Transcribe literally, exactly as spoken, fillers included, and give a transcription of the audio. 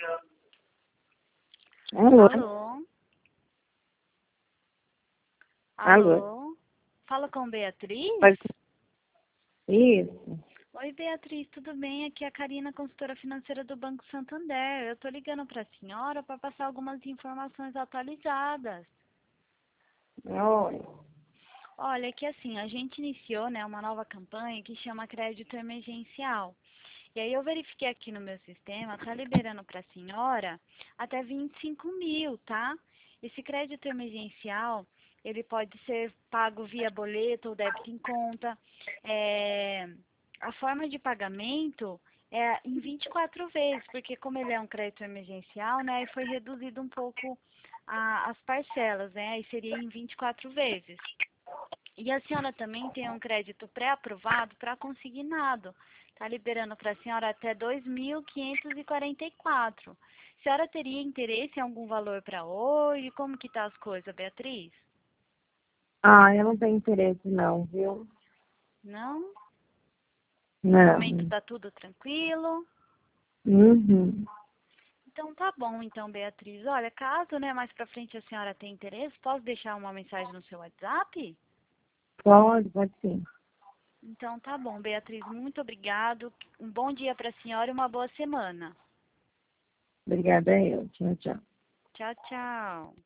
Alô? Alô? Alô? Alô? Fala com Beatriz? Pode... Isso. Oi, Beatriz, tudo bem? Aqui é a Karina, consultora financeira do Banco Santander. Eu tô ligando para a senhora para passar algumas informações atualizadas. Oi. Olha, que assim, a gente iniciou, né, uma nova campanha que chama Crédito Emergencial. E aí eu verifiquei aqui no meu sistema, tá liberando para a senhora até vinte e cinco mil, tá? Esse crédito emergencial, ele pode ser pago via boleto ou débito em conta. É, a forma de pagamento é em vinte e quatro vezes, porque como ele é um crédito emergencial, né, aí foi reduzido um pouco a- as parcelas, né? Aí seria em vinte e quatro vezes. E a senhora também tem um crédito pré-aprovado para consignado. Está liberando para a senhora até dois mil quinhentos e quarenta e quatro. A senhora teria interesse em algum valor para hoje? Como que tá as coisas, Beatriz? Ah, eu não tenho interesse não, viu? Não? No momento Não. está tudo tranquilo? Uhum. Então tá bom, então, Beatriz. Olha, caso, né, mais para frente a senhora tenha interesse, posso deixar uma mensagem no seu WhatsApp? Pode, pode sim. Então tá bom, Beatriz, muito obrigado. Um bom dia para a senhora e uma boa semana. Obrigada eu. Tchau, tchau. Tchau, tchau.